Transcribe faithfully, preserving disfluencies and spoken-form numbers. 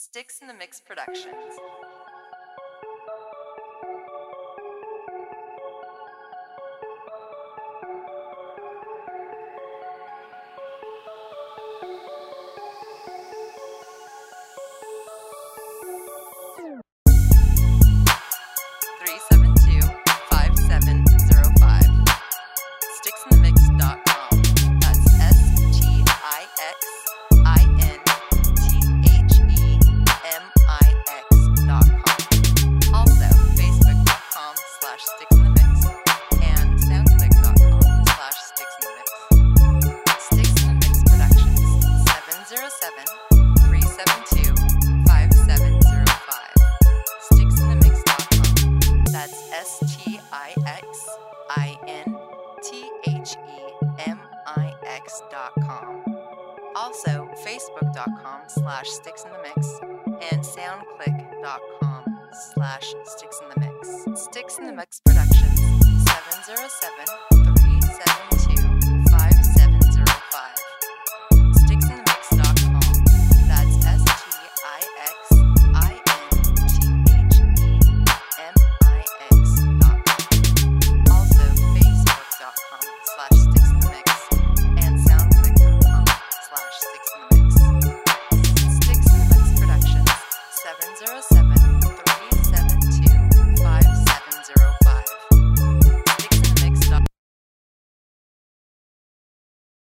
Sticks in the Mix Productions. three seven two, five seven zero five. sticks in the mix dot com. That's S T I X I N T H E M I X dot com. Also, Facebook dot com slash sticks in the mix and soundclick dot com slash sticks in the mix. Sticks in the Mix Productions, seven zero seven, three seven two, five seven zero five. sticks in the mix dot com. That's S T I X I N T H E M I X dot com. Also, Facebook dot com slash sticks in the mix and soundclick dot com slash sticks in the mix. Sticks in the Mix Productions, seven zero seven, three seven two,